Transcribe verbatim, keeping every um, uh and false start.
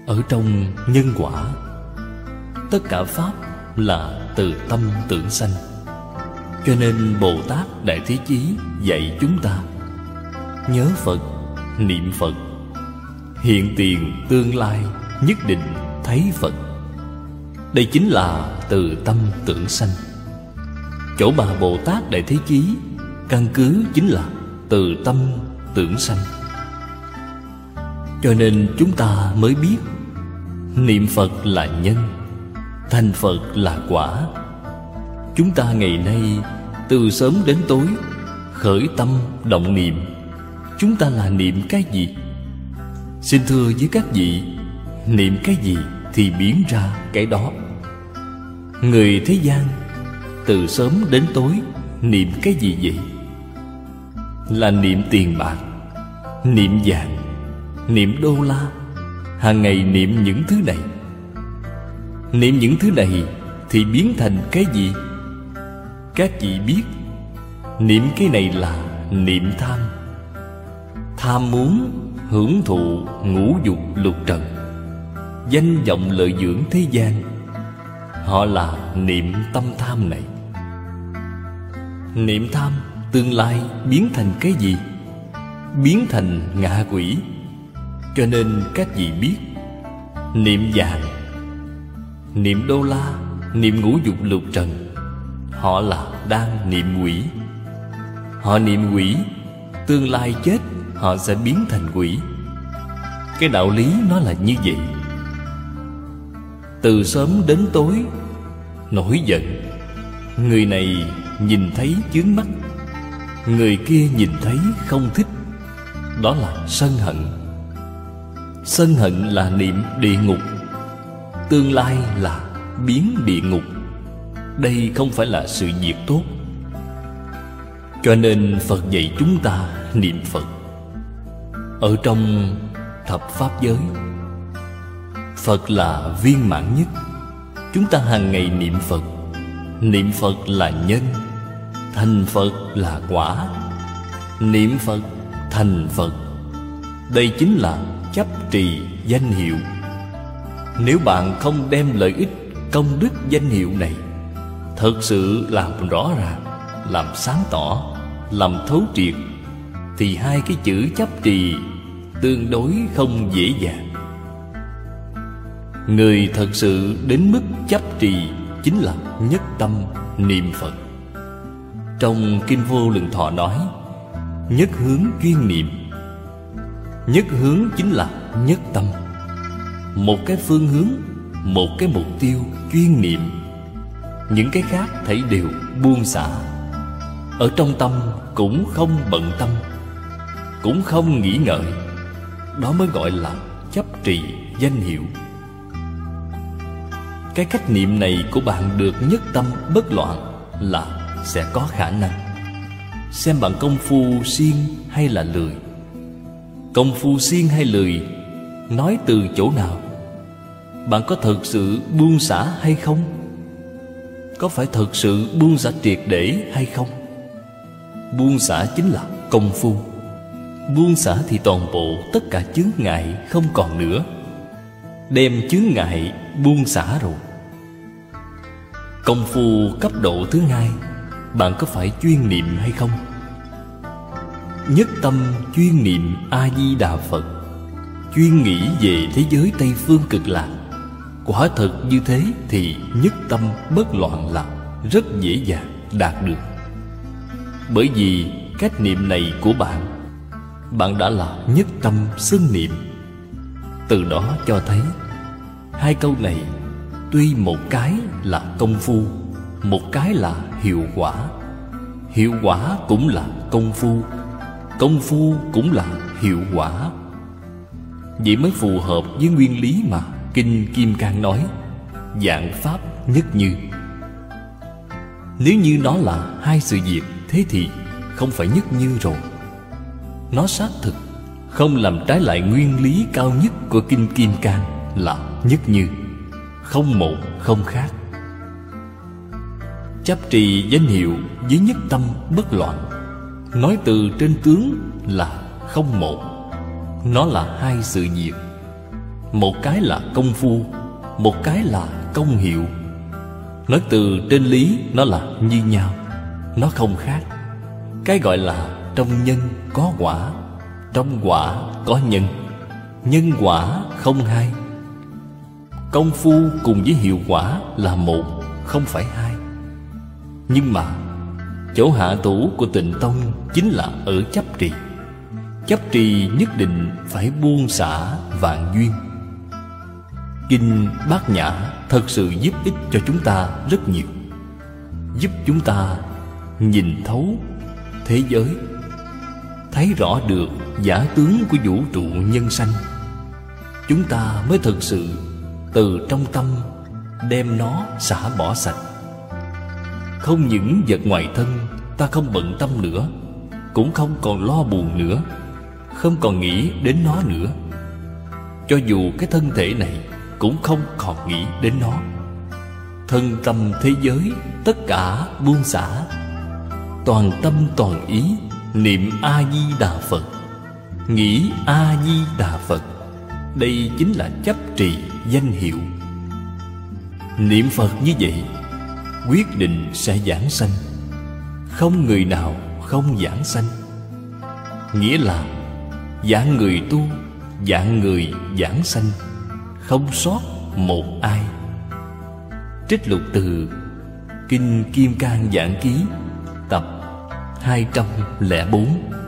Ở trong nhân quả, tất cả pháp là từ tâm tưởng sanh. Cho nên Bồ Tát Đại Thế Chí dạy chúng ta nhớ Phật, niệm Phật, hiện tiền tương lai nhất định thấy Phật. Đây chính là từ tâm tưởng sanh. Chỗ mà Bồ Tát Đại Thế Chí căn cứ chính là từ tâm tưởng sanh. Cho nên chúng ta mới biết niệm Phật là nhân, thành Phật là quả. Chúng ta ngày nay từ sớm đến tối khởi tâm động niệm, chúng ta là niệm cái gì? Xin thưa với các vị, niệm cái gì thì biến ra cái đó. Người thế gian từ sớm đến tối niệm cái gì vậy? Là niệm tiền bạc, niệm vàng, niệm đô la. Hàng ngày niệm những thứ này. Niệm những thứ này thì biến thành cái gì? Các vị biết, niệm cái này là niệm tham. Tham muốn hưởng thụ ngũ dục lục trần, danh vọng lợi dưỡng thế gian. Họ là niệm tâm tham này. Niệm tham tương lai biến thành cái gì? Biến thành ngạ quỷ. Cho nên các vị biết, niệm vàng, niệm đô la, niệm ngũ dục lục trần, họ là đang niệm quỷ. Họ niệm quỷ, tương lai chết họ sẽ biến thành quỷ. Cái đạo lý nó là như vậy. Từ sớm đến tối nổi giận. Người này nhìn thấy chướng mắt, người kia nhìn thấy không thích. Đó là sân hận. Sân hận là niệm địa ngục. Tương lai là biến địa ngục. Đây không phải là sự việc tốt. Cho nên Phật dạy chúng ta niệm Phật. Ở trong thập pháp giới, Phật là viên mãn nhất. Chúng ta hàng ngày niệm Phật. Niệm Phật là nhân, thành Phật là quả. Niệm Phật thành Phật. Đây chính là chấp trì danh hiệu. Nếu bạn không đem lợi ích công đức danh hiệu này thật sự làm rõ ràng, làm sáng tỏ, làm thấu triệt, thì hai cái chữ chấp trì tương đối không dễ dàng. Người thật sự đến mức chấp trì chính là nhất tâm niệm Phật. Trong Kinh Vô Lượng Thọ nói, nhất hướng chuyên niệm. Nhất hướng chính là nhất tâm. Một cái phương hướng, một cái mục tiêu chuyên niệm. Những cái khác thảy đều buông xả. Ở trong tâm cũng không bận tâm, cũng không nghĩ ngợi. Đó mới gọi là chấp trì danh hiệu. Cái cách niệm này của bạn được nhất tâm bất loạn là sẽ có khả năng. Xem bạn công phu siêng hay là lười. Công phu siêng hay lười nói từ chỗ nào? Bạn có thực sự buông xả hay không? Có phải thực sự buông xả triệt để hay không? Buông xả chính là công phu. Buông xả thì toàn bộ tất cả chướng ngại không còn nữa. Đem chướng ngại buông xả rồi. Công phu cấp độ thứ hai, bạn có phải chuyên niệm hay không? Nhất tâm chuyên niệm A-di-đà Phật, chuyên nghĩ về thế giới Tây Phương Cực Lạc. Quả thật như thế thì nhất tâm bất loạn là rất dễ dàng đạt được. Bởi vì cách niệm này của bạn, bạn đã là nhất tâm xưng niệm. Từ đó cho thấy hai câu này tuy một cái là công phu, một cái là hiệu quả. Hiệu quả cũng là công phu, công phu cũng là hiệu quả. Vậy mới phù hợp với nguyên lý mà Kinh Kim Cang nói, vạn pháp nhất như. Nếu như nó là hai sự việc, thế thì không phải nhất như rồi. Nó xác thực, không làm trái lại nguyên lý cao nhất của Kinh Kim Cang là nhất như, không một không khác. Chấp trì danh hiệu với nhất tâm bất loạn, nói từ trên tướng là không một. Nó là hai sự việc. một cái là công phu, một cái là công hiệu. Nói từ trên lý nó là như nhau, nó không khác. Cái gọi là trong nhân có quả, trong quả có nhân. Nhân quả không hai. Công phu cùng với hiệu quả là một, không phải hai. Nhưng mà chỗ hạ thủ của Tịnh Tông chính là ở chấp trì. Chấp trì nhất định phải buông xả vạn duyên. Kinh Bát Nhã thật sự giúp ích cho chúng ta rất nhiều, giúp chúng ta nhìn thấu thế giới, thấy rõ được giả tướng của vũ trụ nhân sanh. Chúng ta mới thực sự từ trong tâm đem nó xả bỏ sạch. Không những vật ngoài thân ta không bận tâm nữa, cũng không còn lo buồn nữa, không còn nghĩ đến nó nữa. Cho dù cái thân thể này cũng không còn nghĩ đến nó. Thân tâm thế giới tất cả buông xả, toàn tâm toàn ý niệm A-di-đà Phật, nghĩ A-di-đà Phật. Đây chính là chấp trì danh hiệu. Niệm Phật như vậy quyết định sẽ giảng sanh. Không người nào không giảng sanh. Nghĩa là dạng người tu, dạng người giảng sanh, không sót một ai. Trích lục từ Kinh Kim Cang Giảng Ký tập hai trăm lẻ bốn.